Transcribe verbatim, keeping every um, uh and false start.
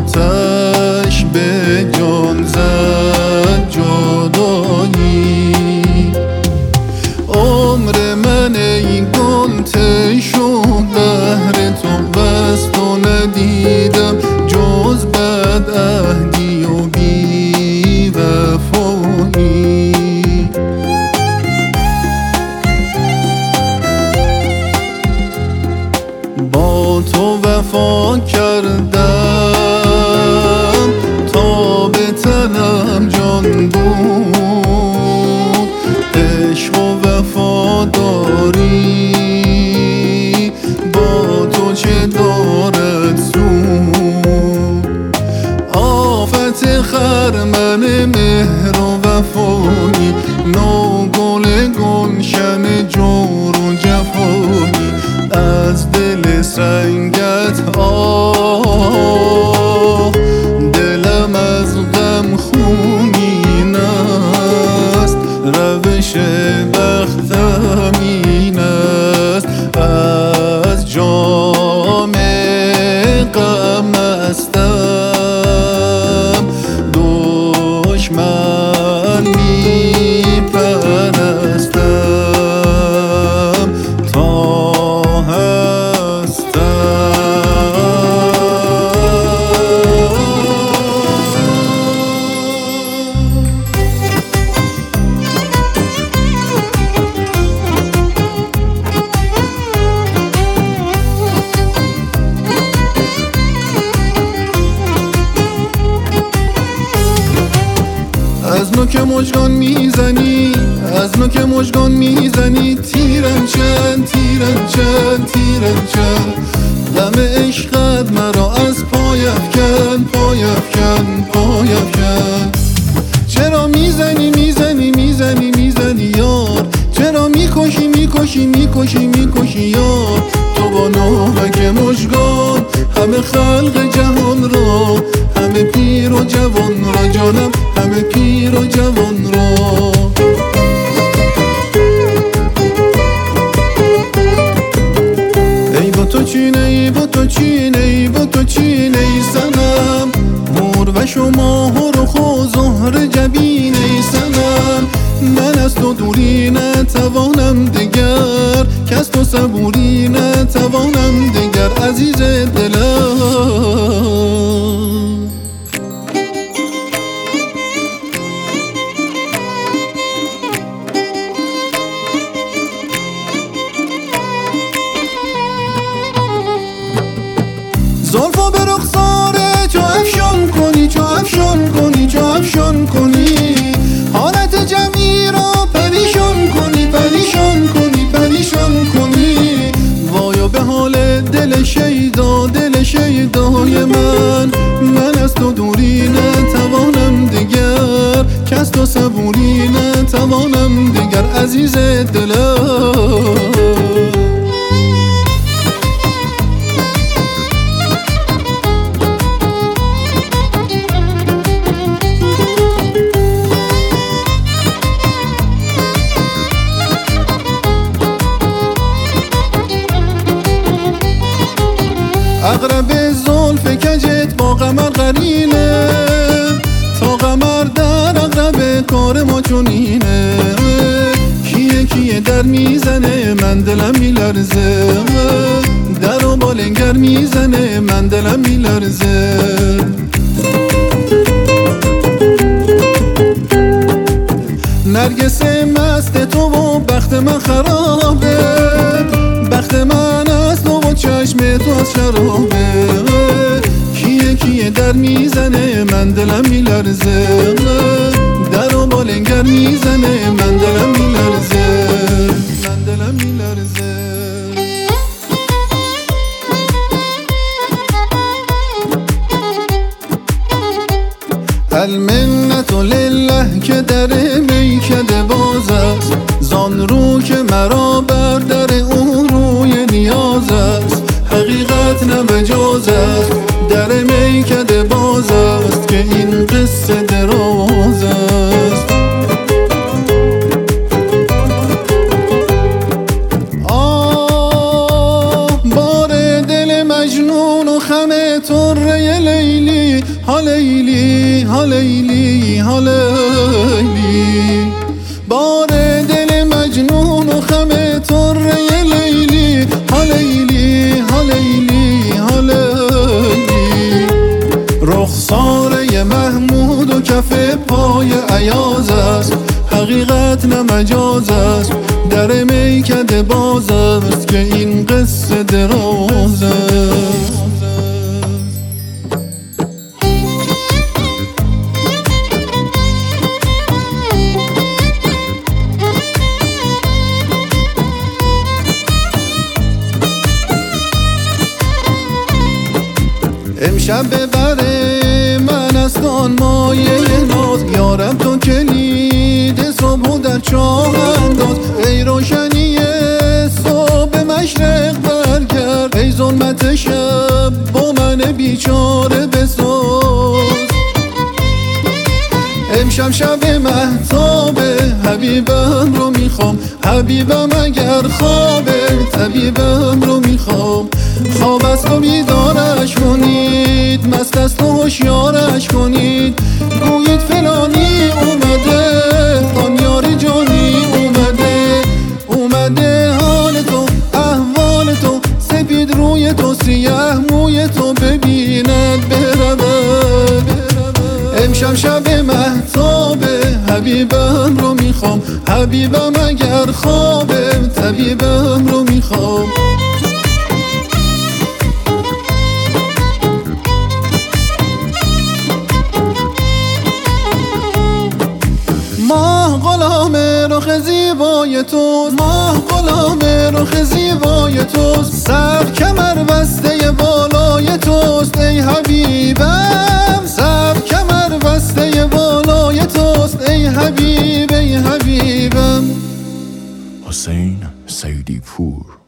آتش به جان زد جدایی. عمر من ای گل ته شد بهر تو، بس تو ندیدم جز بدعهدی و بی وفایی. با تو وفا کردم تا به تنم جان بود، عشق و وفاداری با تو چه دارد سود. آفت خرمن مهر و وفایی، نو گل گلشن جور و جفایی. از دل سنگت آه دلم از غم خونین است، روش بختم این است. از جام غم هستم، دشمن می پرستم تا از نوک مژگان میزنی، از نوک مژگان میزنی. تیرم چند تیرم چند تیرم چند، غم عشقت مرا از پای افکن پای افکن پای افکن. چرا میزنی میزنی میزنی میزنی یار، چرا میکشی میکشی میکشی میکشی یار. تو با نوک مژگان همه خلق جهان را، همه پیر و جوان را جانم، همه پیر و جوان را. ای با تو چین ای با تو چین ای با تو چین ای سنم، مور و شما و خو زهر جبین ای سنم. من از تو دوری نتوانم دگر، که از تو صبوری نتوانم دگر عزیز دلم. زلفا به رخسار چو افشان کنی چو افشان کنی چو افشان کنی، حالت جمعی را پریشان کنی پریشان کنی پریشان کنی. وایا به حال دل شیدا دل شیدای من، من از تو دوری نتوانم دگر، که از تو صبوری نتوانم دگر عزیز دلم. اقرب زلف کجت با قمر قرینه، تا قمر در اقرب کار ما چونینه. کیه کیه در میزنه من دلم میلرزه، در و بالنگر میزنه من دلم میلرزه. نرگس مست تو و بخت من خرابه، بخت من از تو و چشم تو از شرابه. کیه کیه در میزنه من دلم میلرزه، در و بالنگر میزنه من دلم میلرزه من دلم میلرزه. المنت لله که در میکده باز است، زان رو که مرا بر در اون روی نیاز است. حقیقت نه مجاز است، در میکده باز است، که این قصه دراز است. آه بار دل مجنون و خم طره لیلی ها لیلی ها لیلی ها لیلی بار دل مجنون و خم طره لیلی ها لیلی ها لیلی ها لیلی رخساره محمود و کف پای عیاز است حقیقت نه مجاز است در میکده باز است که این قصه دراز است امشب ببره من از آن مایه ناز یارم تو کلید صبح و در چاه انداز ای روشنی صبح مشرق برگرد ای ظلمت شب با من بیچاره بساز امشب شب مهتابه حبیبم رو میخوام حبیبم اگر خوابه طبیبم رو میخوام خواب است و بیدارش کنید مست است و هوشیارش کنید گویید فلانی اومده آن یار جانی اومده اومده حال تو احوال تو سپید روی تو سیاه موی تو ببیند برود امشب شب مهتابه حبیبم رو میخوام حبیبم اگر خوابه طبیبم رو میخوام ماه غلام رخ زیبای توست ماه غلام رخ زیبای توست سر کمر بسته بالای توست ای حبیبم سر کمر بسته بالای توست ای حبیب ای حبیبم حسین سیدی پور